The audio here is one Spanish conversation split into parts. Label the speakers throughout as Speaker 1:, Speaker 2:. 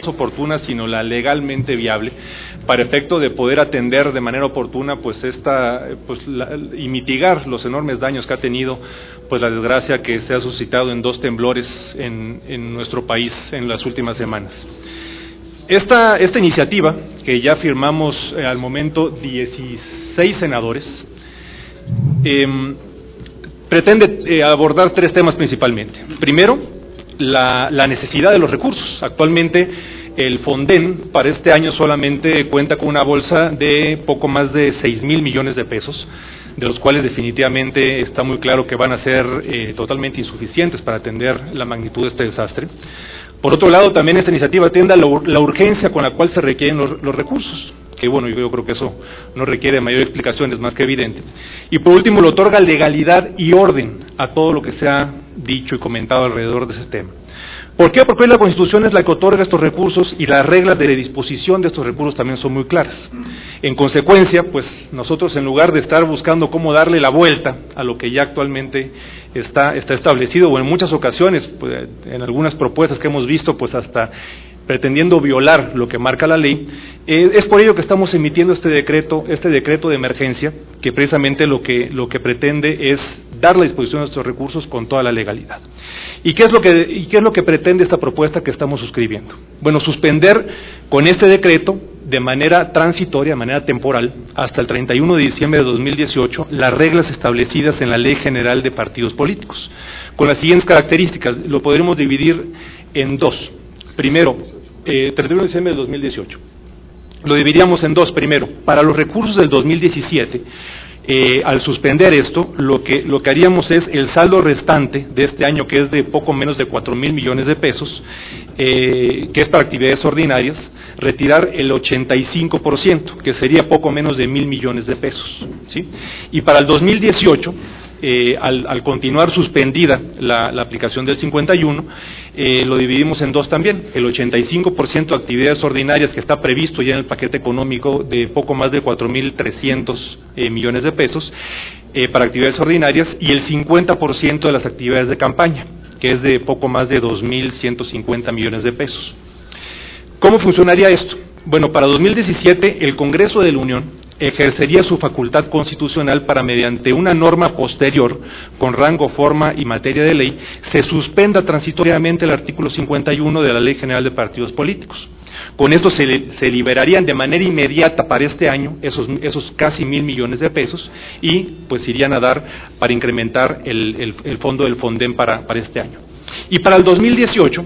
Speaker 1: oportuna, sino la legalmente viable, para efecto de poder atender de manera oportuna pues y mitigar los enormes daños que ha tenido pues la desgracia que se ha suscitado en 2 temblores en nuestro país en las últimas semanas. Esta iniciativa, que ya firmamos al momento 16 senadores, pretende abordar 3 temas principalmente. Primero, la necesidad de los recursos. Actualmente el Fonden para este año solamente cuenta con una bolsa de poco más de 6,000 millones de pesos, de los cuales definitivamente está muy claro que van a ser totalmente insuficientes para atender la magnitud de este desastre. Por otro lado, también esta iniciativa atiende a la urgencia con la cual se requieren los recursos, que bueno, yo creo que eso no requiere mayor explicación, es más que evidente. Y por último, le otorga legalidad y orden a todo lo que se ha dicho y comentado alrededor de ese tema. ¿Por qué? Porque la Constitución es la que otorga estos recursos y las reglas de disposición de estos recursos también son muy claras. En consecuencia, pues nosotros, en lugar de estar buscando cómo darle la vuelta a lo que ya actualmente está establecido, o en muchas ocasiones, pues, en algunas propuestas que hemos visto, pues hasta pretendiendo violar lo que marca la ley, es por ello que estamos emitiendo este decreto de emergencia, que precisamente lo que pretende es dar la disposición de estos recursos con toda la legalidad. ¿Y qué es lo que pretende esta propuesta que estamos suscribiendo? Bueno, suspender con este decreto de manera transitoria, de manera temporal, hasta el 31 de diciembre de 2018, las reglas establecidas en la Ley General de Partidos Políticos, con las siguientes características. Lo podremos dividir en 2. Primero, 31 de diciembre del 2018. Lo dividiríamos en 2. Primero, para los recursos del 2017, al suspender esto, lo que haríamos es el saldo restante de este año, que es de poco menos de 4,000 millones de pesos, que es para actividades ordinarias, retirar el 85%, que sería poco menos de 1,000 millones de pesos, ¿sí? Y para el 2018, al continuar suspendida la aplicación del 51, lo dividimos en 2 también, el 85% de actividades ordinarias, que está previsto ya en el paquete económico de poco más de 4,300 millones de pesos para actividades ordinarias, y el 50% de las actividades de campaña, que es de poco más de 2,150 millones de pesos. ¿Cómo funcionaría esto? Bueno, para 2017 el Congreso de la Unión ejercería su facultad constitucional para, mediante una norma posterior, con rango, forma y materia de ley, se suspenda transitoriamente el artículo 51 de la Ley General de Partidos Políticos. Con esto se liberarían de manera inmediata para este año esos casi 1,000 millones de pesos, y pues irían a dar para incrementar el fondo del Fonden para este año. Y para el 2018,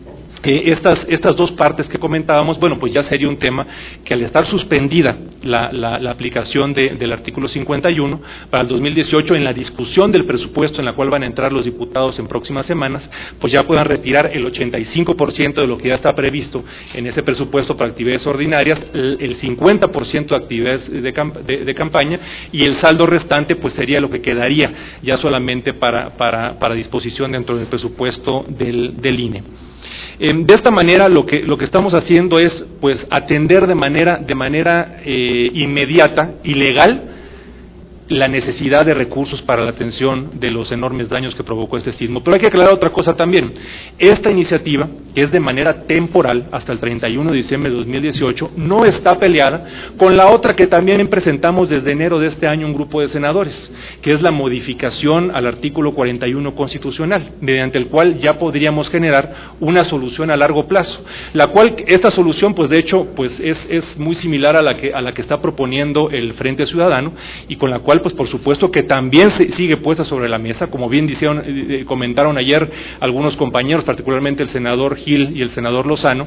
Speaker 1: estas 2 partes que comentábamos, bueno, pues ya sería un tema que, al estar suspendida la aplicación del artículo 51, para el 2018, en la discusión del presupuesto en la cual van a entrar los diputados en próximas semanas, pues ya puedan retirar el 85% de lo que ya está previsto en ese presupuesto para actividades ordinarias, el 50% de actividades de campaña, y el saldo restante pues sería lo que quedaría ya solamente para disposición dentro del presupuesto del INE. De esta manera lo que estamos haciendo es pues atender de manera inmediata y legal la necesidad de recursos para la atención de los enormes daños que provocó este sismo. Pero hay que aclarar otra cosa también. Esta iniciativa, que es de manera temporal hasta el 31 de diciembre de 2018, no está peleada con la otra que también presentamos desde enero de este año un grupo de senadores, que es la modificación al artículo 41 constitucional, mediante el cual ya podríamos generar una solución a largo plazo, la cual, esta solución pues de hecho pues es muy similar a la que está proponiendo el Frente Ciudadano, y con la cual pues por supuesto que también sigue puesta sobre la mesa, como bien comentaron ayer algunos compañeros, particularmente el senador Gil y el senador Lozano.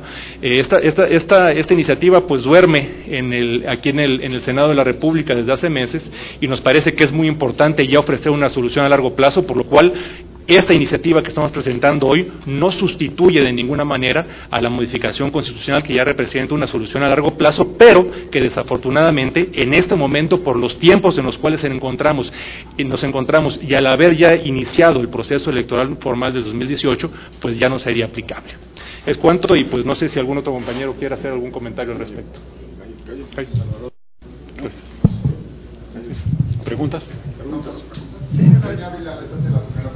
Speaker 1: Esta iniciativa pues duerme aquí en el Senado de la República desde hace meses, y nos parece que es muy importante ya ofrecer una solución a largo plazo, por lo cual esta iniciativa que estamos presentando hoy no sustituye de ninguna manera a la modificación constitucional, que ya representa una solución a largo plazo, pero que desafortunadamente en este momento, por los tiempos en los cuales nos encontramos y al haber ya iniciado el proceso electoral formal del 2018, pues ya no sería aplicable. Es cuanto, y pues no sé si algún otro compañero quiere hacer algún comentario al respecto. ¿Preguntas?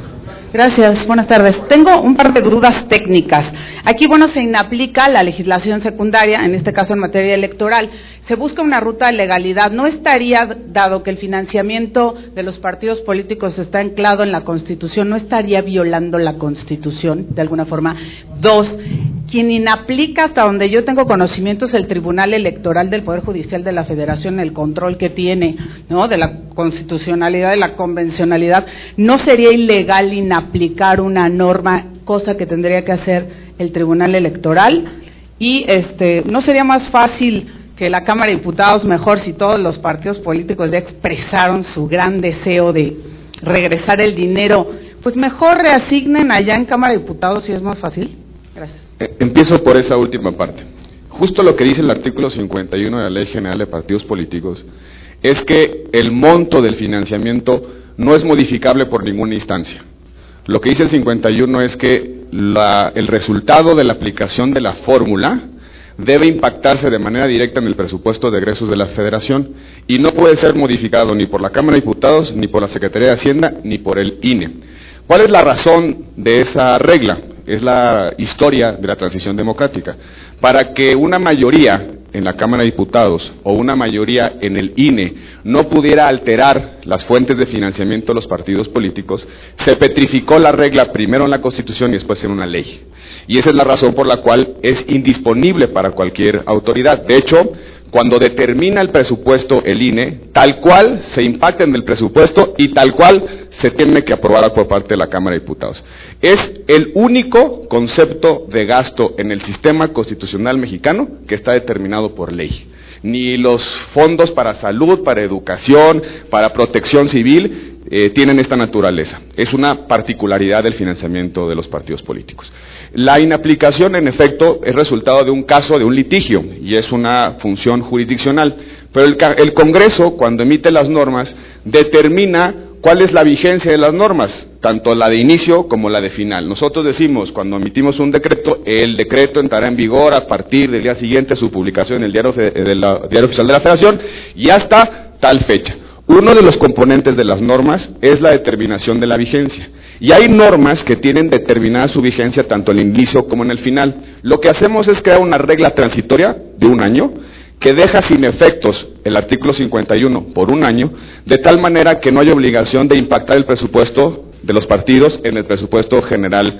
Speaker 2: Gracias, buenas tardes. Tengo un par de dudas técnicas. Aquí, se inaplica la legislación secundaria, en este caso en materia electoral. Se busca una ruta de legalidad. ¿No estaría, dado que el financiamiento de los partidos políticos está anclado en la Constitución, no estaría violando la Constitución de alguna forma? Dos, quien inaplica, hasta donde yo tengo conocimiento, es el Tribunal Electoral del Poder Judicial de la Federación, el control que tiene, ¿no?, de la constitucionalidad, de la convencionalidad. ¿No sería ilegal inaplicar una norma, cosa que tendría que hacer el Tribunal Electoral? Y ¿no sería más fácil que la Cámara de Diputados, mejor si todos los partidos políticos ya expresaron su gran deseo de regresar el dinero, pues mejor reasignen allá en Cámara de Diputados si es más fácil? Gracias.
Speaker 3: Empiezo por esa última parte. Justo lo que dice el artículo 51 de la Ley General de Partidos Políticos es que el monto del financiamiento no es modificable por ninguna instancia. Lo que dice el 51 es que el resultado de la aplicación de la fórmula debe impactarse de manera directa en el presupuesto de egresos de la Federación y no puede ser modificado ni por la Cámara de Diputados, ni por la Secretaría de Hacienda, ni por el INE. ¿Cuál es la razón de esa regla? Es la historia de la transición democrática. Para que una mayoría en la Cámara de Diputados o una mayoría en el INE no pudiera alterar las fuentes de financiamiento de los partidos políticos, se petrificó la regla primero en la Constitución y después en una ley. Y esa es la razón por la cual es indisponible para cualquier autoridad. De hecho, cuando determina el presupuesto el INE, tal cual se impacta en el presupuesto y tal cual se tiene que aprobar por parte de la Cámara de Diputados. Es el único concepto de gasto en el sistema constitucional mexicano que está determinado por ley. Ni los fondos para salud, para educación, para protección civil tienen esta naturaleza. Es una particularidad del financiamiento de los partidos políticos. La inaplicación, en efecto, es resultado de un caso, de un litigio, y es una función jurisdiccional. Pero el Congreso, cuando emite las normas, determina cuál es la vigencia de las normas, tanto la de inicio como la de final. Nosotros decimos, cuando emitimos un decreto, el decreto entrará en vigor a partir del día siguiente a su publicación en el Diario Oficial de la Federación y hasta tal fecha. Uno de los componentes de las normas es la determinación de la vigencia. Y hay normas que tienen determinada su vigencia tanto en el inicio como en el final. Lo que hacemos es crear una regla transitoria de un año que deja sin efectos el artículo 51 por un año, de tal manera que no hay obligación de impactar el presupuesto de los partidos en el presupuesto general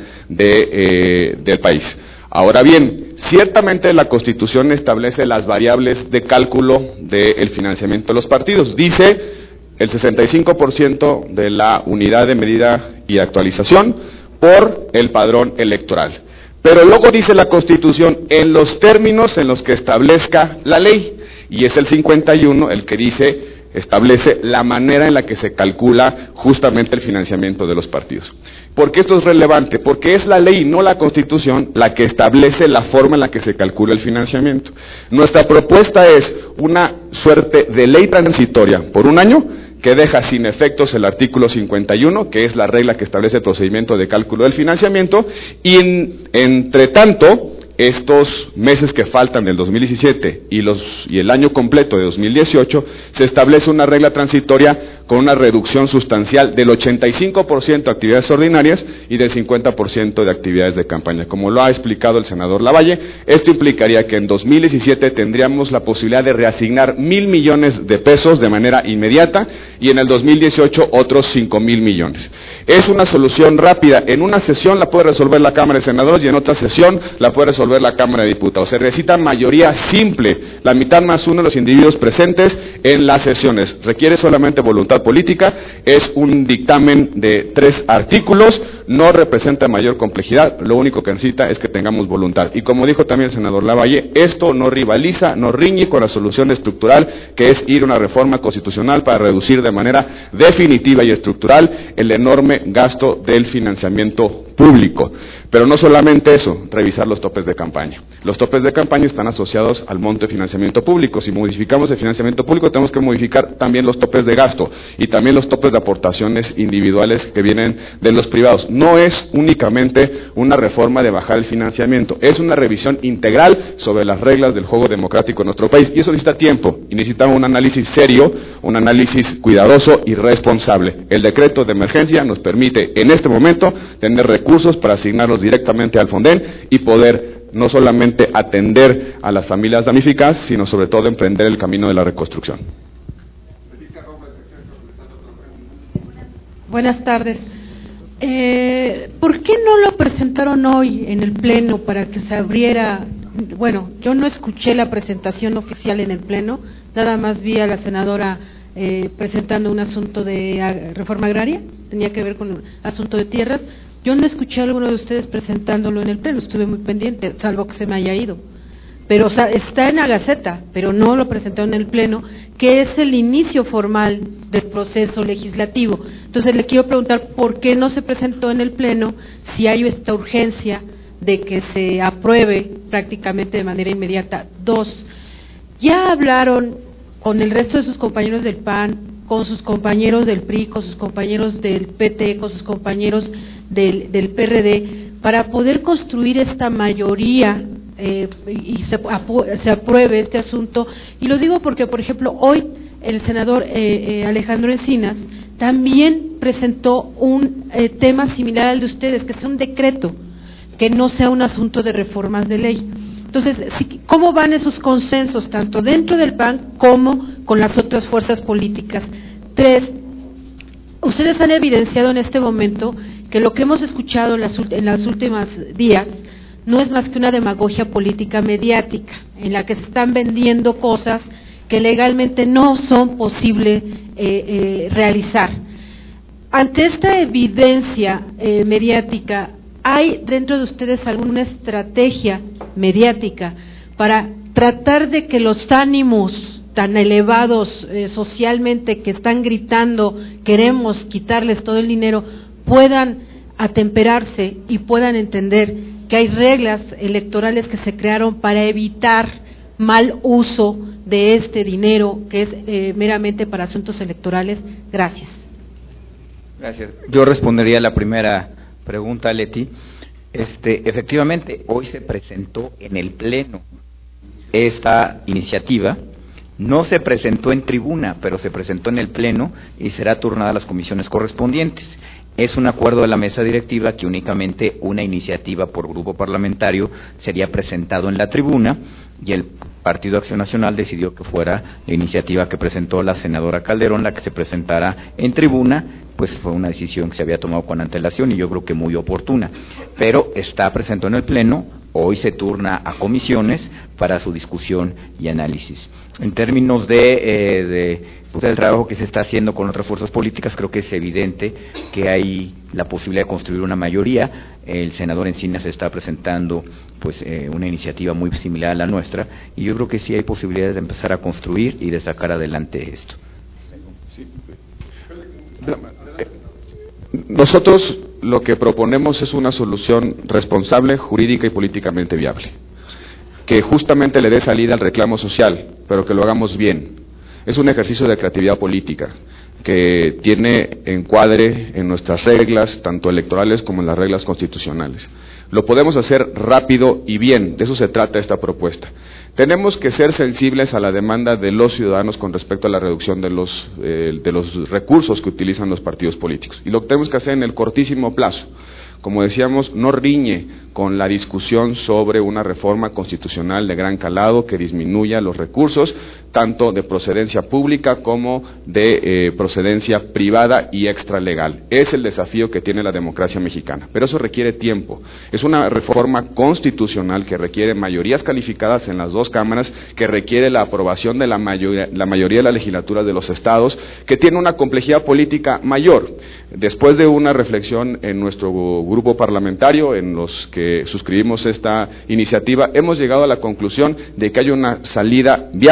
Speaker 3: del país. Ahora bien, ciertamente la Constitución establece las variables de cálculo del financiamiento de los partidos. Dice el 65% de la unidad de medida y actualización por el padrón electoral. Pero luego dice la Constitución en los términos en los que establezca la ley, y es el 51 el que establece la manera en la que se calcula justamente el financiamiento de los partidos. ¿Por qué esto es relevante? Porque es la ley, no la Constitución, la que establece la forma en la que se calcula el financiamiento. Nuestra propuesta es una suerte de ley transitoria por un año que deja sin efectos el artículo 51, que es la regla que establece el procedimiento de cálculo del financiamiento, y entre tanto, estos meses que faltan del 2017 y el año completo de 2018, se establece una regla transitoria con una reducción sustancial del 85% de actividades ordinarias y del 50% de actividades de campaña. Como lo ha explicado el senador Lavalle, esto implicaría que en 2017 tendríamos la posibilidad de reasignar 1,000 millones de pesos de manera inmediata y en el 2018 otros 5,000 millones. Es una solución rápida. En una sesión la puede resolver la Cámara de Senadores y en otra sesión la puede resolver la Cámara de Diputados. Se necesita mayoría simple, la mitad más uno de los individuos presentes en las sesiones. Requiere solamente voluntad política, es un dictamen de 3 artículos, no representa mayor complejidad, lo único que necesita es que tengamos voluntad. Y como dijo también el senador Lavalle, esto no rivaliza, no riñe con la solución estructural, que es ir a una reforma constitucional para reducir de manera definitiva y estructural el enorme gasto del financiamiento público. Pero no solamente eso, revisar los topes de campaña. Los topes de campaña están asociados al monto de financiamiento público. Si modificamos el financiamiento público, tenemos que modificar también los topes de gasto. y también los topes de aportaciones individuales que vienen de los privados. No es únicamente una reforma de bajar el financiamiento, es una revisión integral sobre las reglas del juego democrático en nuestro país, y eso necesita tiempo, y necesita un análisis serio, un análisis cuidadoso y responsable. El decreto de emergencia nos permite en este momento tener recursos para asignarlos directamente al Fonden y poder no solamente atender a las familias damnificadas, sino sobre todo emprender el camino de la reconstrucción.
Speaker 4: Buenas tardes. ¿Por qué no lo presentaron hoy en el Pleno para que se abriera? Bueno, yo no escuché la presentación oficial en el Pleno, nada más vi a la senadora presentando un asunto de reforma agraria, tenía que ver con un asunto de tierras. Yo no escuché a alguno de ustedes presentándolo en el Pleno, estuve muy pendiente, salvo que se me haya ido. Pero, o sea, está en la Gaceta, pero no lo presentaron en el Pleno, que es el inicio formal del proceso legislativo. Entonces, le quiero preguntar por qué no se presentó en el Pleno, si hay esta urgencia de que se apruebe prácticamente de manera inmediata. 2, ya hablaron con el resto de sus compañeros del PAN, con sus compañeros del PRI, con sus compañeros del PT, con sus compañeros del PRD, para poder construir esta mayoría y se apruebe este asunto. Y lo digo porque, por ejemplo, hoy el senador Alejandro Encinas también presentó un tema similar al de ustedes, que es un decreto, que no sea un asunto de reformas de ley. Entonces, ¿cómo van esos consensos, tanto dentro del PAN como con las otras fuerzas políticas? 3, ustedes han evidenciado en este momento que lo que hemos escuchado en las últimas días no es más que una demagogia política mediática, en la que se están vendiendo cosas que legalmente no son posibles realizar. Ante esta evidencia mediática, ¿hay dentro de ustedes alguna estrategia mediática para tratar de que los ánimos tan elevados socialmente que están gritando queremos quitarles todo el dinero puedan atemperarse y puedan entender que hay reglas electorales que se crearon para evitar mal uso de este dinero que es meramente para asuntos electorales? Gracias.
Speaker 5: Gracias. Yo respondería a la primera pregunta, Leti. Efectivamente, hoy se presentó en el Pleno esta iniciativa. No se presentó en tribuna, pero se presentó en el Pleno y será turnada a las comisiones correspondientes. Es un acuerdo de la mesa directiva que únicamente una iniciativa por grupo parlamentario sería presentado en la tribuna, y el Partido Acción Nacional decidió que fuera la iniciativa que presentó la senadora Calderón la que se presentara en tribuna. Pues fue una decisión que se había tomado con antelación y yo creo que muy oportuna, pero está presente en el Pleno. Hoy se turna a comisiones para su discusión y análisis. En términos del trabajo que se está haciendo con otras fuerzas políticas, creo que es evidente que hay la posibilidad de construir una mayoría. El senador Encinas está presentando una iniciativa muy similar a la nuestra, y yo creo que sí hay posibilidades de empezar a construir y de sacar adelante esto.
Speaker 3: Nosotros lo que proponemos es una solución responsable, jurídica y políticamente viable, que justamente le dé salida al reclamo social, pero que lo hagamos bien. Es un ejercicio de creatividad política que tiene encuadre en nuestras reglas, tanto electorales como en las reglas constitucionales. Lo podemos hacer rápido y bien, de eso se trata esta propuesta. Tenemos que ser sensibles a la demanda de los ciudadanos con respecto a la reducción de los recursos que utilizan los partidos políticos. Y lo que tenemos que hacer en el cortísimo plazo, como decíamos, no riñe con la discusión sobre una reforma constitucional de gran calado que disminuya los recursos, tanto de procedencia pública como de procedencia privada y extralegal. Es el desafío que tiene la democracia mexicana, pero eso requiere tiempo. Es una reforma constitucional que requiere mayorías calificadas en las dos cámaras, que requiere la aprobación de la mayoría de la legislatura de los estados, que tiene una complejidad política mayor. Después de una reflexión en nuestro grupo parlamentario, en los que suscribimos esta iniciativa, hemos llegado a la conclusión de que hay una salida viable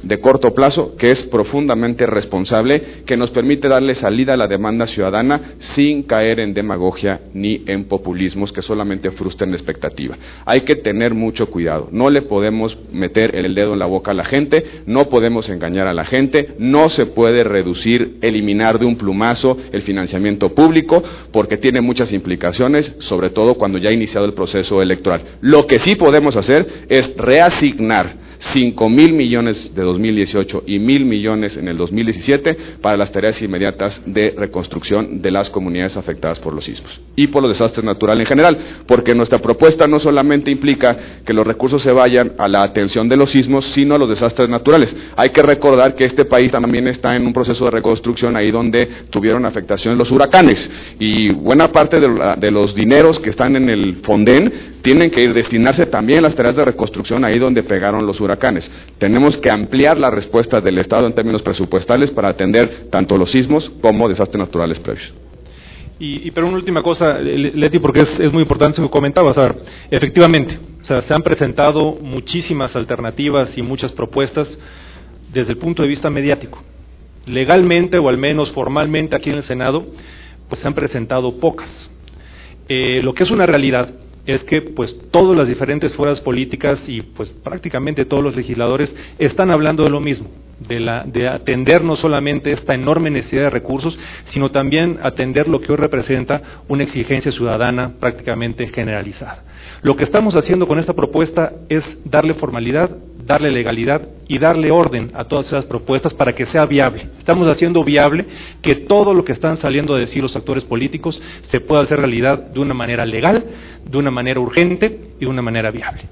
Speaker 3: de corto plazo, que es profundamente responsable, que nos permite darle salida a la demanda ciudadana sin caer en demagogia ni en populismos que solamente frustren la expectativa. Hay que tener mucho cuidado, no le podemos meter el dedo en la boca a la gente, no podemos engañar a la gente, no se puede reducir, eliminar de un plumazo el financiamiento público, porque tiene muchas implicaciones, sobre todo cuando ya ha iniciado el proceso electoral. Lo que sí podemos hacer es reasignar 5,000 millones de 2018 y 1,000 millones en el 2017 para las tareas inmediatas de reconstrucción de las comunidades afectadas por los sismos y por los desastres naturales en general, porque nuestra propuesta no solamente implica que los recursos se vayan a la atención de los sismos, sino a los desastres naturales. Hay que recordar que este país también está en un proceso de reconstrucción ahí donde tuvieron afectación los huracanes, y buena parte de los dineros que están en el Fonden tienen que destinarse también a las tareas de reconstrucción ahí donde pegaron los huracanes. Tenemos que ampliar la respuesta del Estado en términos presupuestales para atender tanto los sismos como desastres naturales previos.
Speaker 1: Pero una última cosa, Leti, porque es muy importante lo que comentabas. A ver, efectivamente, se han presentado muchísimas alternativas y muchas propuestas desde el punto de vista mediático. Legalmente, o al menos formalmente aquí en el Senado, pues se han presentado pocas. Lo que es una realidad es que pues todas las diferentes fuerzas políticas y pues prácticamente todos los legisladores están hablando de lo mismo, de atender no solamente esta enorme necesidad de recursos, sino también atender lo que hoy representa una exigencia ciudadana prácticamente generalizada. Lo que estamos haciendo con esta propuesta es darle formalidad, darle legalidad y darle orden a todas esas propuestas para que sea viable. Estamos haciendo viable que todo lo que están saliendo a decir los actores políticos se pueda hacer realidad de una manera legal, de una manera urgente y de una manera viable.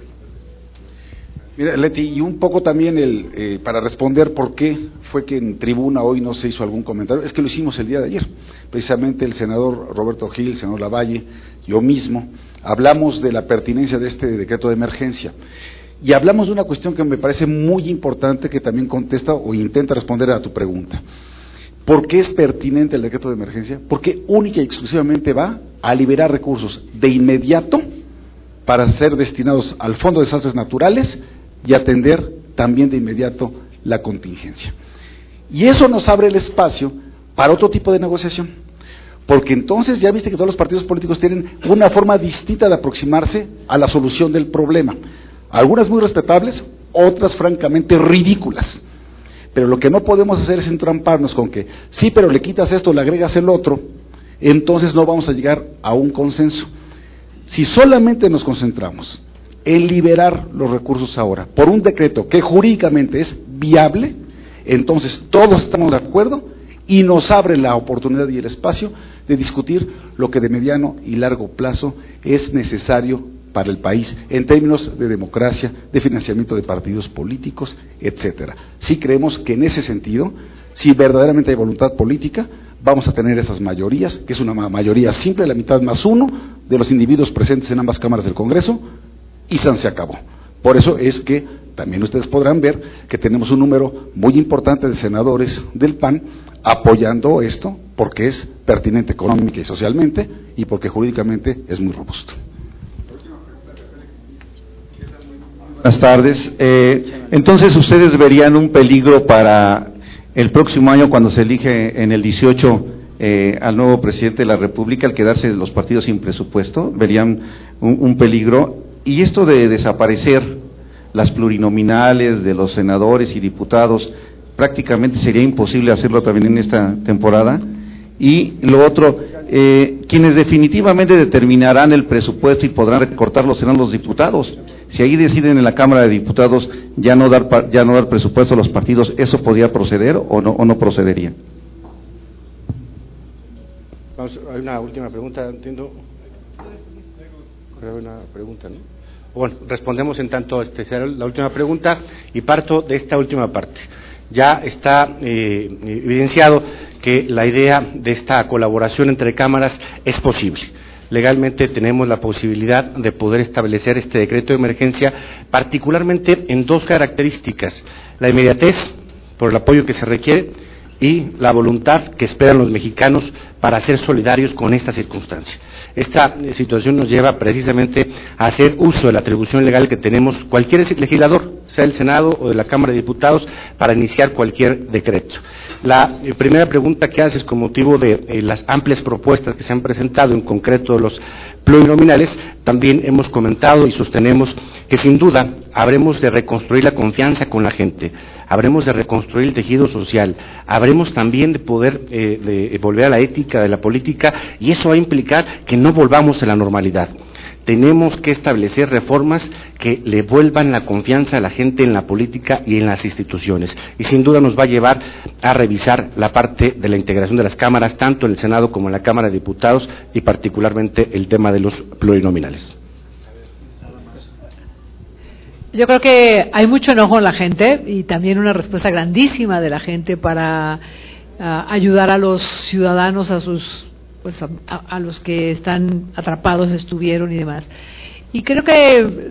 Speaker 6: Mira, Leti, y un poco también para responder por qué fue que en tribuna hoy no se hizo algún comentario, es que lo hicimos el día de ayer. Precisamente el senador Roberto Gil, el senador Lavalle, yo mismo, hablamos de la pertinencia de este decreto de emergencia. Y hablamos de una cuestión que me parece muy importante, que también contesta o intenta responder a tu pregunta. ¿Por qué es pertinente el decreto de emergencia? Porque única y exclusivamente va a liberar recursos de inmediato para ser destinados al Fondo de Desastres Naturales y atender también de inmediato la contingencia. Y eso nos abre el espacio para otro tipo de negociación, porque entonces ya viste que todos los partidos políticos tienen una forma distinta de aproximarse a la solución del problema. Algunas muy respetables, otras francamente ridículas. Pero lo que no podemos hacer es entramparnos con que, sí, pero le quitas esto, le agregas el otro, entonces no vamos a llegar a un consenso. Si solamente nos concentramos en liberar los recursos ahora, por un decreto que jurídicamente es viable, entonces todos estamos de acuerdo y nos abre la oportunidad y el espacio de discutir lo que de mediano y largo plazo es necesario para el país, en términos de democracia, de financiamiento de partidos políticos, etcétera. Sí creemos que en ese sentido, si verdaderamente hay voluntad política, vamos a tener esas mayorías, que es una mayoría simple, la mitad más uno de los individuos presentes en ambas cámaras del Congreso, y se acabó. Por eso es que también ustedes podrán ver que tenemos un número muy importante de senadores del PAN apoyando esto, porque es pertinente económica y socialmente, y porque jurídicamente es muy robusto.
Speaker 7: Buenas tardes. Entonces, ¿ustedes verían un peligro para el próximo año, cuando se elige en el 18 al nuevo presidente de la República, al quedarse los partidos sin presupuesto? ¿Verían un peligro? Y esto de desaparecer las plurinominales de los senadores y diputados, prácticamente sería imposible hacerlo también en esta temporada. Y lo otro, quienes definitivamente determinarán el presupuesto y podrán recortarlo serán los diputados. Si ahí deciden en la Cámara de Diputados ya no dar presupuesto a los partidos, ¿eso podría proceder o no procedería?
Speaker 8: Vamos, hay una última pregunta, entiendo. Hay una pregunta, ¿no? Bueno, respondemos en tanto será la última pregunta y parto de esta última parte. Ya está evidenciado que la idea de esta colaboración entre cámaras es posible. Legalmente tenemos la posibilidad de poder establecer este decreto de emergencia, particularmente en dos características: la inmediatez, por el apoyo que se requiere, y la voluntad que esperan los mexicanos para ser solidarios con esta circunstancia. Esta situación nos lleva precisamente a hacer uso de la atribución legal que tenemos cualquier legislador, sea el Senado o de la Cámara de Diputados, para iniciar cualquier decreto. La primera pregunta que haces con motivo de las amplias propuestas que se han presentado, en concreto los plurinominales, también hemos comentado y sostenemos que sin duda habremos de reconstruir la confianza con la gente, habremos de reconstruir el tejido social, habremos también de poder de volver a la ética de la política, y eso va a implicar que no volvamos a la normalidad. Tenemos que establecer reformas que le vuelvan la confianza a la gente en la política y en las instituciones. Y sin duda nos va a llevar a revisar la parte de la integración de las cámaras, tanto en el Senado como en la Cámara de Diputados, y particularmente el tema de los plurinominales.
Speaker 9: Yo creo que hay mucho enojo en la gente y también una respuesta grandísima de la gente para ayudar a los ciudadanos, a los que están atrapados, estuvieron y demás. Y creo que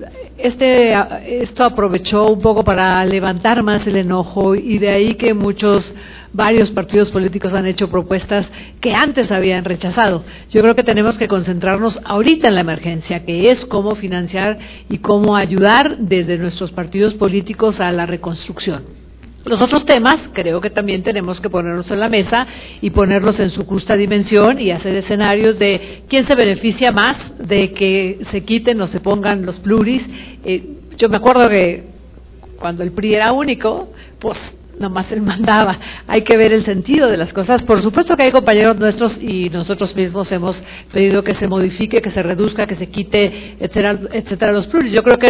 Speaker 9: esto aprovechó un poco para levantar más el enojo, y de ahí que varios partidos políticos han hecho propuestas que antes habían rechazado. Yo creo que tenemos que concentrarnos ahorita en la emergencia, que es cómo financiar y cómo ayudar desde nuestros partidos políticos a la reconstrucción. Los otros temas creo que también tenemos que ponerlos en la mesa y ponerlos en su justa dimensión y hacer escenarios de quién se beneficia más de que se quiten o se pongan los pluris. Yo me acuerdo que cuando el PRI era único, pues nomás él mandaba. Hay que ver el sentido de las cosas. Por supuesto que hay compañeros nuestros y nosotros mismos hemos pedido que se modifique, que se reduzca, que se quite, etcétera, los pluris. Yo creo que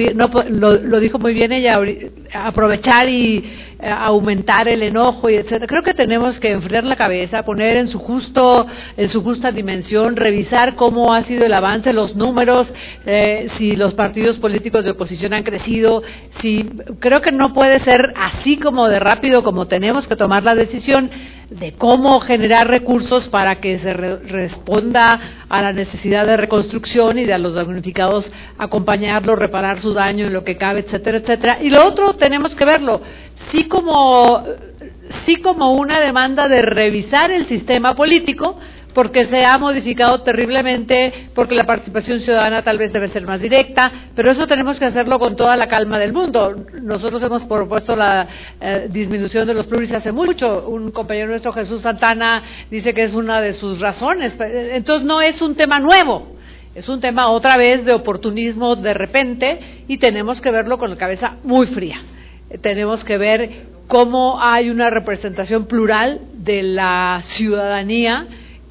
Speaker 9: lo dijo muy bien ella, aprovechar y aumentar el enojo y etcétera. Creo que tenemos que enfriar la cabeza, poner en su justa dimensión, revisar cómo ha sido el avance, los números, si los partidos políticos de oposición han crecido. Creo que no puede ser así como de rápido, como tenemos que tomar la decisión de cómo generar recursos para que se responda a la necesidad de reconstrucción y de a los damnificados acompañarlos, reparar su daño en lo que cabe, etcétera, etcétera. Y lo otro tenemos que verlo sí como una demanda de revisar el sistema político, porque se ha modificado terriblemente, porque la participación ciudadana tal vez debe ser más directa, pero eso tenemos que hacerlo con toda la calma del mundo. Nosotros hemos propuesto la disminución de los pluris hace mucho. Un compañero nuestro, Jesús Santana, dice que es una de sus razones. Entonces no es un tema nuevo, es un tema otra vez de oportunismo de repente, y tenemos que verlo con la cabeza muy fría. Tenemos que ver cómo hay una representación plural de la ciudadanía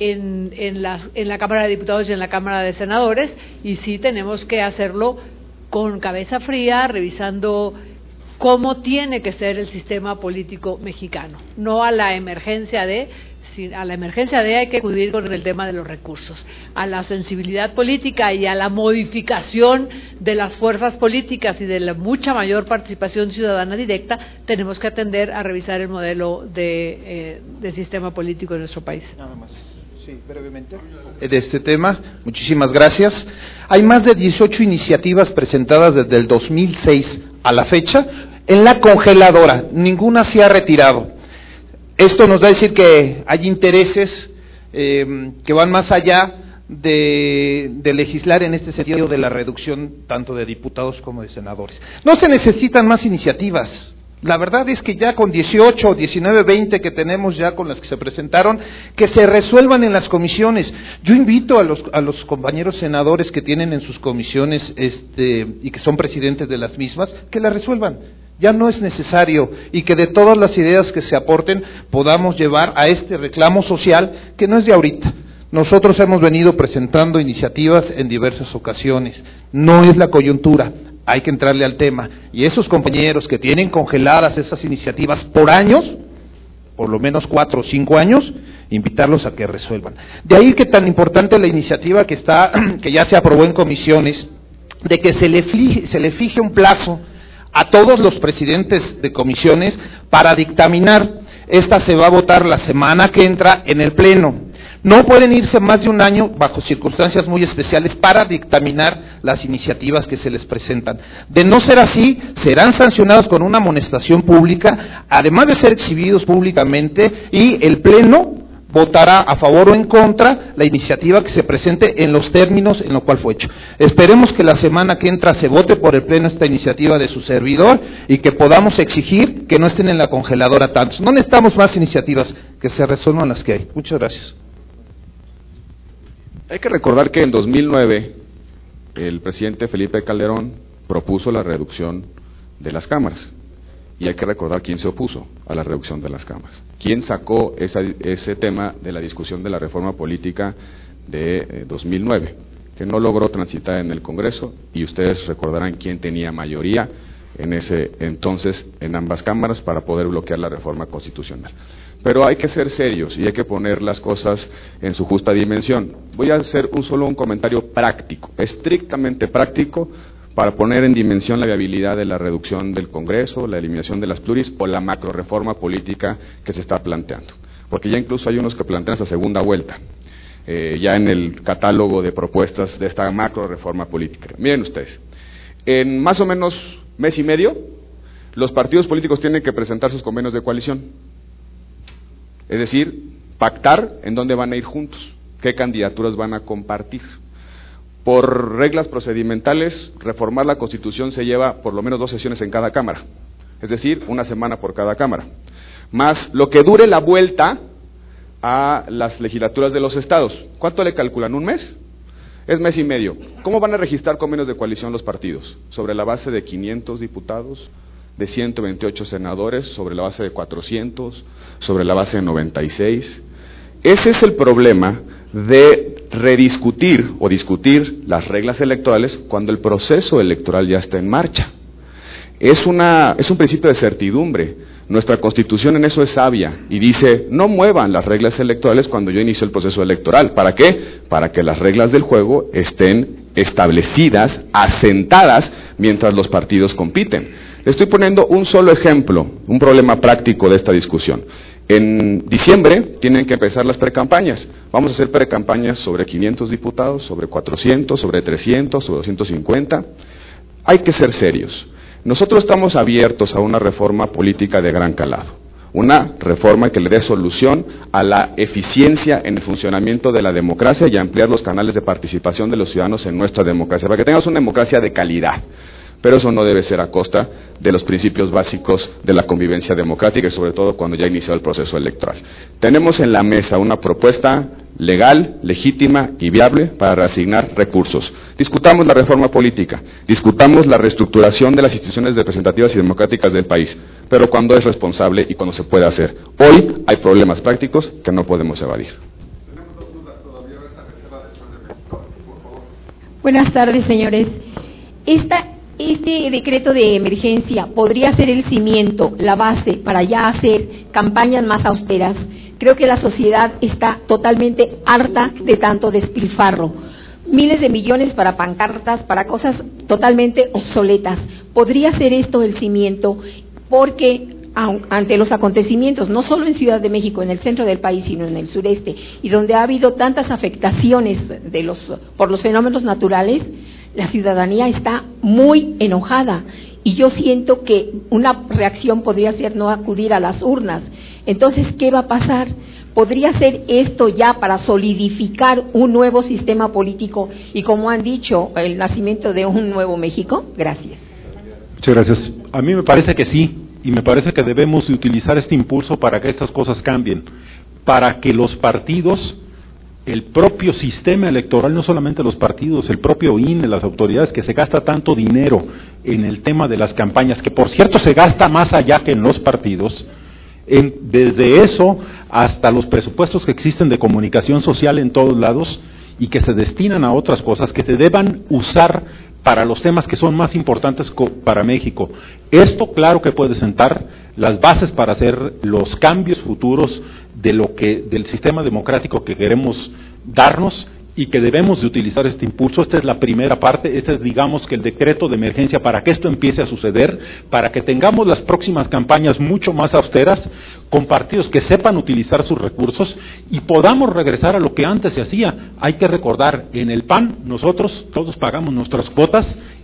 Speaker 9: en la Cámara de Diputados y en la Cámara de Senadores, y sí tenemos que hacerlo con cabeza fría, revisando cómo tiene que ser el sistema político mexicano, no a la emergencia de hay que acudir con el tema de los recursos, a la sensibilidad política y a la modificación de las fuerzas políticas y de la mucha mayor participación ciudadana directa. Tenemos que atender a revisar el modelo de sistema político de nuestro país.
Speaker 10: Nada más. Sí, brevemente. De este tema, muchísimas gracias. Hay más de 18 iniciativas presentadas desde el 2006 a la fecha en la congeladora, ninguna se ha retirado. Esto nos da a decir que hay intereses que van más allá de legislar en este sentido de la reducción tanto de diputados como de senadores. No se necesitan más iniciativas. La verdad es que ya con 18, 19, 20 que tenemos ya con las que se presentaron, que se resuelvan en las comisiones. Yo invito a los compañeros senadores que tienen en sus comisiones y que son presidentes de las mismas, que las resuelvan. Ya no es necesario, y que de todas las ideas que se aporten podamos llevar a este reclamo social que no es de ahorita. Nosotros hemos venido presentando iniciativas en diversas ocasiones, no es la coyuntura, hay que entrarle al tema. Y esos compañeros que tienen congeladas esas iniciativas por años, por lo menos 4 o 5 años, invitarlos a que resuelvan. De ahí que tan importante la iniciativa que ya se aprobó en comisiones, de que se le fije un plazo a todos los presidentes de comisiones para dictaminar. Esta se va a votar la semana que entra en el Pleno. No pueden irse más de un año, bajo circunstancias muy especiales, para dictaminar las iniciativas que se les presentan. De no ser así, serán sancionados con una amonestación pública, además de ser exhibidos públicamente, y el Pleno votará a favor o en contra la iniciativa que se presente en los términos en los cual fue hecho. Esperemos que la semana que entra se vote por el Pleno esta iniciativa de su servidor y que podamos exigir que no estén en la congeladora tantos. No necesitamos más iniciativas, que se resuelvan las que hay. Muchas gracias.
Speaker 3: Hay que recordar que en 2009 el presidente Felipe Calderón propuso la reducción de las cámaras. Y hay que recordar quién se opuso a la reducción de las cámaras. ¿Quién sacó ese tema de la discusión de la reforma política de 2009? Que no logró transitar en el Congreso, y ustedes recordarán quién tenía mayoría en ese entonces en ambas cámaras para poder bloquear la reforma constitucional. Pero hay que ser serios y hay que poner las cosas en su justa dimensión. Voy a hacer solo un comentario práctico, estrictamente práctico, para poner en dimensión la viabilidad de la reducción del Congreso, la eliminación de las pluris o la macroreforma política que se está planteando. Porque ya incluso hay unos que plantean esa segunda vuelta, ya en el catálogo de propuestas de esta macroreforma política. Miren ustedes, en más o menos mes y medio, los partidos políticos tienen que presentar sus convenios de coalición. Es decir, pactar en dónde van a ir juntos, qué candidaturas van a compartir. Por reglas procedimentales, reformar la Constitución se lleva por lo menos 2 sesiones en cada Cámara, es decir, 1 semana por cada Cámara, más lo que dure la vuelta a las legislaturas de los estados. ¿Cuánto le calculan? ¿1 mes? Es mes y medio. ¿Cómo van a registrar convenios de coalición los partidos? ¿Sobre la base de 500 diputados, de 128 senadores, sobre la base de 400, sobre la base de 96? Ese es el problema de rediscutir o discutir las reglas electorales cuando el proceso electoral ya está en marcha. Es un principio de certidumbre. Nuestra Constitución en eso es sabia y dice, no muevan las reglas electorales cuando yo inicio el proceso electoral. ¿Para qué? Para que las reglas del juego estén establecidas, asentadas, mientras los partidos compiten. Le estoy poniendo un solo ejemplo, un problema práctico de esta discusión. En diciembre tienen que empezar las precampañas. Vamos a hacer precampañas sobre 500 diputados, sobre 400, sobre 300, sobre 250. Hay que ser serios. Nosotros estamos abiertos a una reforma política de gran calado. Una reforma que le dé solución a la eficiencia en el funcionamiento de la democracia y ampliar los canales de participación de los ciudadanos en nuestra democracia, para que tengamos una democracia de calidad. Pero eso no debe ser a costa de los principios básicos de la convivencia democrática y sobre todo cuando ya inició el proceso electoral. Tenemos en la mesa una propuesta legal, legítima y viable para reasignar recursos. Discutamos la reforma política, discutamos la reestructuración de las instituciones representativas y democráticas del país, pero cuando es responsable y cuando se puede hacer. Hoy hay problemas prácticos que no podemos evadir.
Speaker 11: Buenas tardes, señores. Este decreto de emergencia podría ser el cimiento, la base para ya hacer campañas más austeras. Creo que la sociedad está totalmente harta de tanto despilfarro. Miles de millones para pancartas, para cosas totalmente obsoletas. Podría ser esto el cimiento, porque ante los acontecimientos, no solo en Ciudad de México, en el centro del país, sino en el sureste, y donde ha habido tantas afectaciones por los fenómenos naturales, la ciudadanía está muy enojada y yo siento que una reacción podría ser no acudir a las urnas. Entonces, ¿qué va a pasar? ¿Podría ser esto ya para solidificar un nuevo sistema político y, como han dicho, el nacimiento de un nuevo México? Gracias.
Speaker 12: Muchas gracias. A mí me parece que sí, y me parece que debemos de utilizar este impulso para que estas cosas cambien, para que los partidos, el propio sistema electoral, no solamente los partidos, el propio INE, las autoridades, que se gasta tanto dinero en el tema de las campañas, que por cierto se gasta más allá que en los partidos, desde eso hasta los presupuestos que existen de comunicación social en todos lados y que se destinan a otras cosas que se deban usar para los temas que son más importantes para México. Esto claro que puede sentar las bases para hacer los cambios futuros del sistema democrático que queremos darnos y que debemos de utilizar este impulso. Esta es la primera parte, este es, digamos, que el decreto de emergencia para que esto empiece a suceder, para que tengamos las próximas campañas mucho más austeras, con partidos que sepan utilizar sus recursos y podamos regresar a lo que antes se hacía. Hay que recordar, en el PAN nosotros todos pagamos nuestras cuotas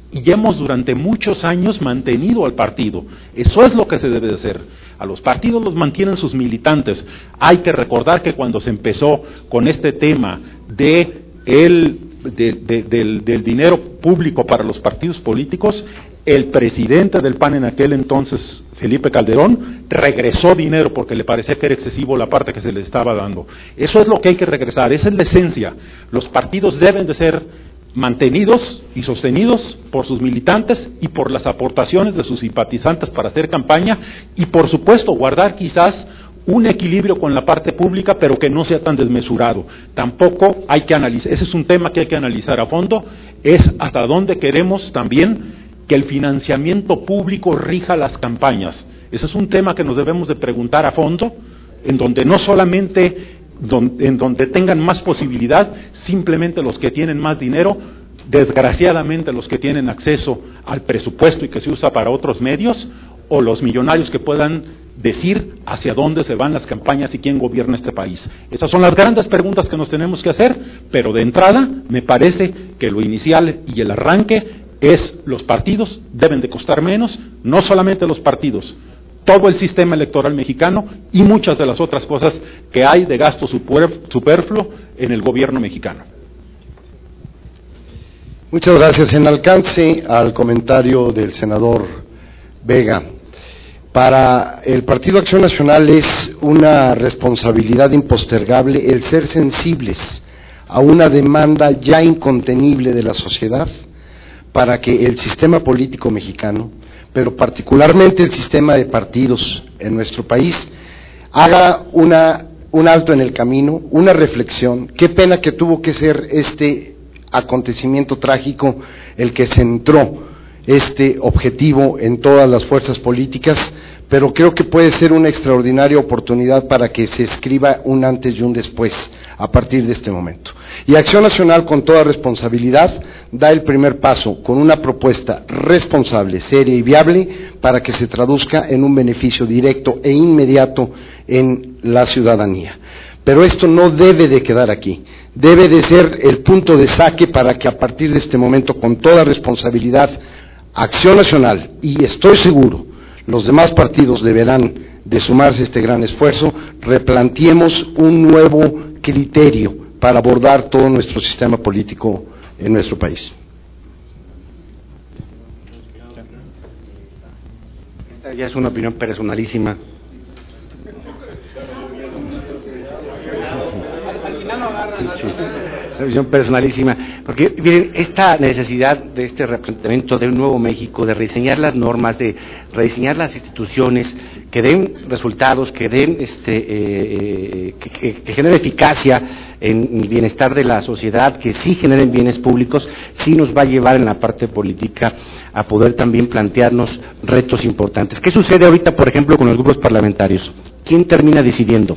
Speaker 12: y hemos durante muchos años mantenido al partido. Eso es lo que se debe de hacer. A los partidos los mantienen sus militantes. Hay que recordar que cuando se empezó con este tema del dinero público para los partidos políticos, el presidente del PAN en aquel entonces, Felipe Calderón, regresó dinero porque le parecía que era excesivo la parte que se le estaba dando. Eso es lo que hay que regresar, esa es la esencia. Los partidos deben de ser mantenidos y sostenidos por sus militantes y por las aportaciones de sus simpatizantes para hacer campaña y, por supuesto, guardar quizás un equilibrio con la parte pública, pero que no sea tan desmesurado. Tampoco hay que analizar, ese es un tema que hay que analizar a fondo, es hasta dónde queremos también que el financiamiento público rija las campañas. Ese es un tema que nos debemos de preguntar a fondo, en donde no solamente en donde tengan más posibilidad, simplemente los que tienen más dinero, desgraciadamente los que tienen acceso al presupuesto y que se usa para otros medios, o los millonarios que puedan decir hacia dónde se van las campañas y quién gobierna este país. Esas son las grandes preguntas que nos tenemos que hacer, pero de entrada me parece que lo inicial y el arranque es: los partidos deben de costar menos, no solamente los partidos, todo el sistema electoral mexicano y muchas de las otras cosas que hay de gasto superfluo en el gobierno mexicano.
Speaker 13: Muchas gracias. En alcance al comentario del senador Vega, para el Partido Acción Nacional es una responsabilidad impostergable el ser sensibles a una demanda ya incontenible de la sociedad para que el sistema político mexicano, pero particularmente el sistema de partidos en nuestro país, haga un alto en el camino, una reflexión. Qué pena que tuvo que ser este acontecimiento trágico el que centró este objetivo en todas las fuerzas políticas, pero creo que puede ser una extraordinaria oportunidad para que se escriba un antes y un después a partir de este momento. Y Acción Nacional, con toda responsabilidad, da el primer paso con una propuesta responsable, seria y viable para que se traduzca en un beneficio directo e inmediato en la ciudadanía. Pero esto no debe de quedar aquí, debe de ser el punto de saque para que a partir de este momento, con toda responsabilidad, Acción Nacional, y estoy seguro, los demás partidos deberán de sumarse a este gran esfuerzo, replanteemos un nuevo criterio para abordar todo nuestro sistema político en nuestro país.
Speaker 8: Esta ya es una opinión personalísima. Sí, una visión personalísima, porque miren, esta necesidad de este replanteamiento de un nuevo México, de rediseñar las normas, de rediseñar las instituciones, que den resultados, que den que genere eficacia en el bienestar de la sociedad, que sí generen bienes públicos, sí nos va a llevar en la parte política a poder también plantearnos retos importantes. ¿Qué sucede ahorita, por ejemplo, con los grupos parlamentarios? ¿Quién termina decidiendo?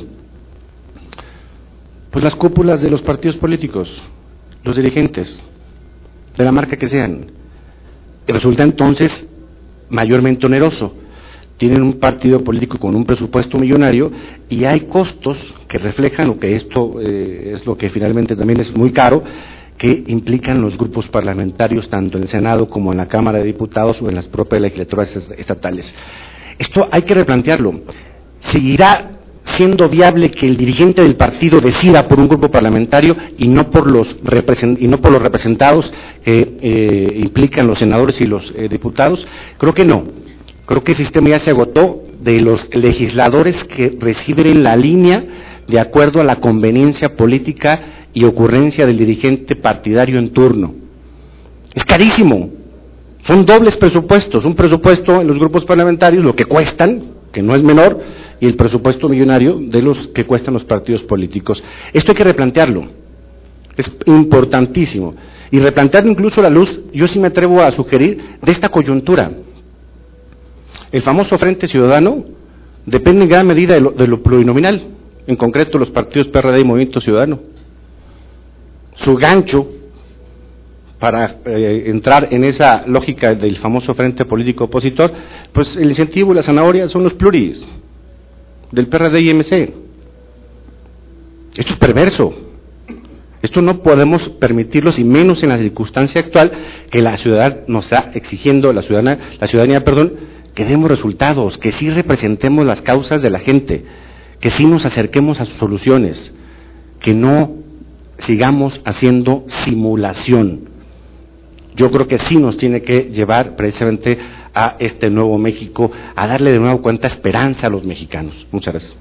Speaker 8: Pues las cúpulas de los partidos políticos, los dirigentes, de la marca que sean. Y resulta entonces mayormente oneroso. Tienen un partido político con un presupuesto millonario y hay costos que reflejan lo que esto es lo que finalmente también es muy caro, que implican los grupos parlamentarios tanto en el Senado como en la Cámara de Diputados o en las propias legislaturas estatales. Esto hay que replantearlo. ¿Seguirá siendo viable que el dirigente del partido decida por un grupo parlamentario y no por los representados que implican los senadores y los diputados? Creo que no. Creo que el sistema ya se agotó de los legisladores que reciben la línea de acuerdo a la conveniencia política y ocurrencia del dirigente partidario en turno. Es carísimo. Son dobles presupuestos. Un presupuesto en los grupos parlamentarios, lo que cuestan, que no es menor, y el presupuesto millonario de los que cuestan los partidos políticos. Esto hay que replantearlo, es importantísimo, y replantearlo incluso a la luz, yo sí me atrevo a sugerir, de esta coyuntura. El famoso Frente Ciudadano depende en gran medida de lo plurinominal, en concreto los partidos PRD y Movimiento Ciudadano. Su gancho para entrar en esa lógica del famoso frente político opositor, pues el incentivo y la zanahoria son los pluris del PRD y MC. Esto es perverso. Esto no podemos permitirlo, y menos en la circunstancia actual que la ciudadanía nos está exigiendo, la ciudadanía, que demos resultados, que sí representemos las causas de la gente, que sí nos acerquemos a sus soluciones, que no sigamos haciendo simulación. Yo creo que sí nos tiene que llevar precisamente a este nuevo México, a darle de nuevo cuenta esperanza a los mexicanos. Muchas gracias.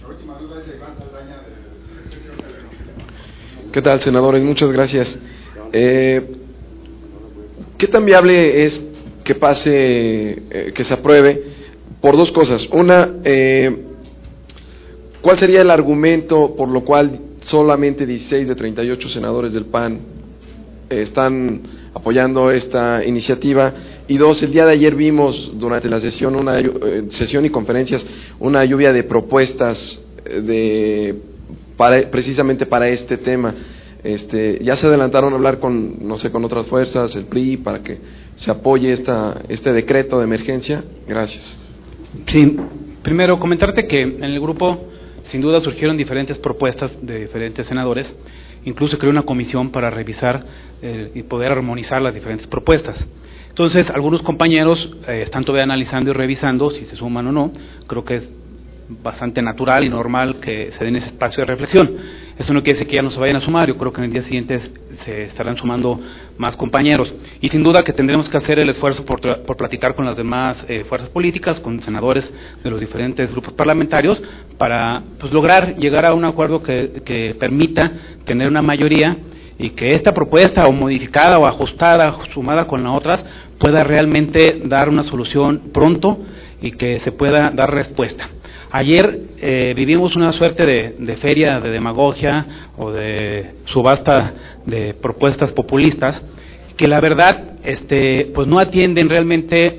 Speaker 14: ¿Qué tal, senadores? Muchas gracias. ¿Qué tan viable es que pase, que se apruebe? Por dos cosas. Una, ¿cuál sería el argumento por lo cual solamente 16 de 38 senadores del PAN están apoyando esta iniciativa? Y dos, el día de ayer vimos durante la sesión, sesión y conferencias, una lluvia de propuestas precisamente para este tema. Ya se adelantaron a hablar con otras fuerzas, el PRI, para que se apoye este decreto de emergencia. Gracias.
Speaker 15: Sí, primero comentarte que en el grupo sin duda surgieron diferentes propuestas de diferentes senadores, incluso creó una comisión para revisar y poder armonizar las diferentes propuestas. Entonces, algunos compañeros están todavía analizando y revisando si se suman o no. Creo que es bastante natural y normal que se den ese espacio de reflexión. Eso no quiere decir que ya no se vayan a sumar. Yo creo que en el día siguiente se estarán sumando más compañeros. Y sin duda que tendremos que hacer el esfuerzo por platicar con las demás fuerzas políticas, con senadores de los diferentes grupos parlamentarios, para lograr llegar a un acuerdo que permita tener una mayoría y que esta propuesta, o modificada o ajustada, sumada con las otras, pueda realmente dar una solución pronto y que se pueda dar respuesta. Ayer vivimos una suerte de feria de demagogia o de subasta de propuestas populistas que la verdad pues no atienden realmente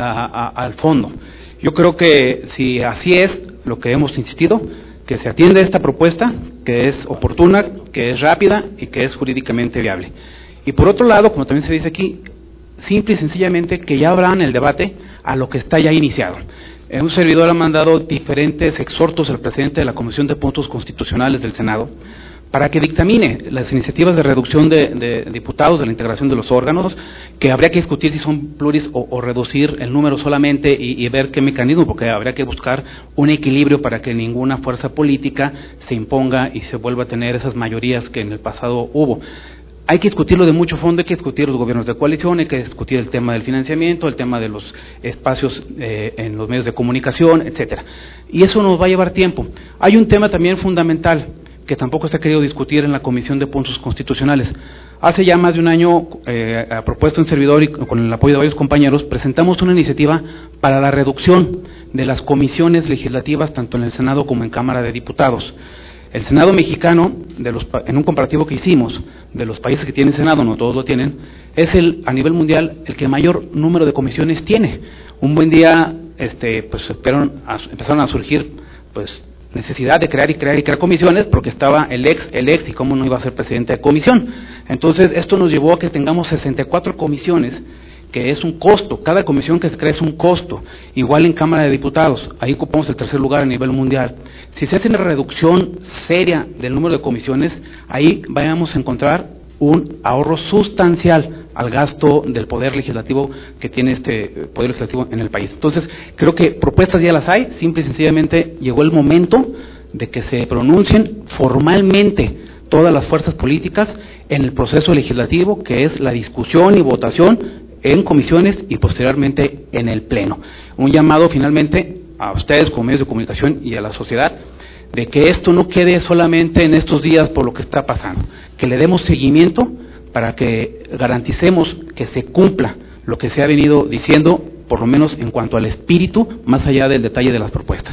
Speaker 15: al fondo. Yo creo que si así es lo que hemos insistido, que se atiende esta propuesta, que es oportuna, que es rápida y que es jurídicamente viable. Y por otro lado, como también se dice aquí, simple y sencillamente que ya abran el debate a lo que está ya iniciado. Un servidor ha mandado diferentes exhortos al presidente de la Comisión de Puntos Constitucionales del Senado para que dictamine las iniciativas de reducción de diputados, de la integración de los órganos, que habría que discutir si son pluris o reducir el número solamente y ver qué mecanismo, porque habría que buscar un equilibrio para que ninguna fuerza política se imponga y se vuelva a tener esas mayorías que en el pasado hubo. Hay que discutirlo de mucho fondo, hay que discutir los gobiernos de coalición, hay que discutir el tema del financiamiento, el tema de los espacios en los medios de comunicación, etcétera. Y eso nos va a llevar tiempo. Hay un tema también fundamental que tampoco se ha querido discutir en la Comisión de Puntos Constitucionales. Hace ya más de un año, a propuesta de un servidor y con el apoyo de varios compañeros, presentamos una iniciativa para la reducción de las comisiones legislativas, tanto en el Senado como en Cámara de Diputados. El Senado mexicano, en un comparativo que hicimos de los países que tienen Senado, no todos lo tienen, es a nivel mundial el que mayor número de comisiones tiene. Un buen día pues empezaron a surgir necesidad de crear comisiones, porque estaba el ex y cómo no iba a ser presidente de comisión. Entonces esto nos llevó a que tengamos 64 comisiones, que es un costo. Cada comisión que se crea es un costo. Igual en Cámara de Diputados, ahí ocupamos el tercer lugar a nivel mundial. Si se hace una reducción seria del número de comisiones, ahí vamos a encontrar un ahorro sustancial al gasto del poder legislativo que tiene este poder legislativo en el país. Entonces, creo que propuestas ya las hay, simple y sencillamente llegó el momento de que se pronuncien formalmente todas las fuerzas políticas en el proceso legislativo, que es la discusión y votación en comisiones y posteriormente en el Pleno. Un llamado finalmente a ustedes como medios de comunicación y a la sociedad de que esto no quede solamente en estos días por lo que está pasando, que le demos seguimiento para que garanticemos que se cumpla lo que se ha venido diciendo, por lo menos en cuanto al espíritu, más allá del detalle de las propuestas.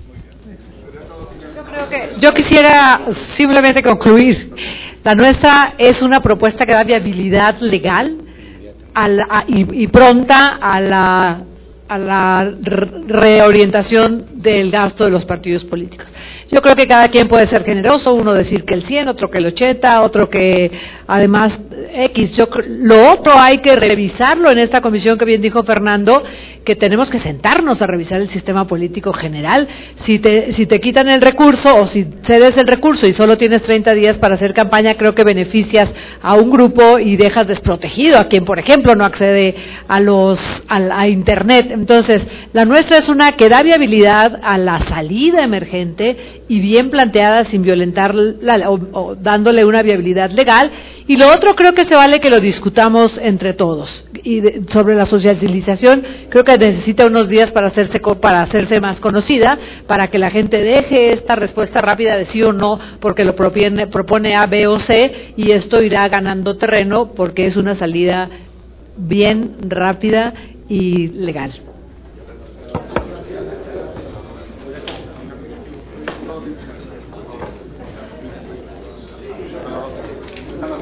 Speaker 9: Yo quisiera simplemente concluir. La nuestra es una propuesta que da viabilidad legal y pronta a la reorientación del gasto de los partidos políticos. Yo creo que cada quien puede ser generoso, uno decir que el 100, otro que el 80, otro que además X. Lo otro hay que revisarlo en esta comisión que bien dijo Fernando, que tenemos que sentarnos a revisar el sistema político general. Si te quitan el recurso o si cedes el recurso y solo tienes 30 días para hacer campaña, creo que beneficias a un grupo y dejas desprotegido a quien, por ejemplo, no accede a Internet. Entonces, la nuestra es una que da viabilidad a la salida emergente y bien planteada sin violentar o dándole una viabilidad legal. Y lo otro creo que se vale que lo discutamos entre todos. Y sobre la socialización, creo que necesita unos días para hacerse más conocida, para que la gente deje esta respuesta rápida de sí o no, porque lo propone A, B o C, y esto irá ganando terreno porque es una salida bien rápida y legal.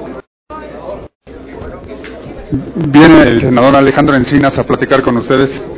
Speaker 16: Viene el senador Alejandro Encinas a platicar con ustedes.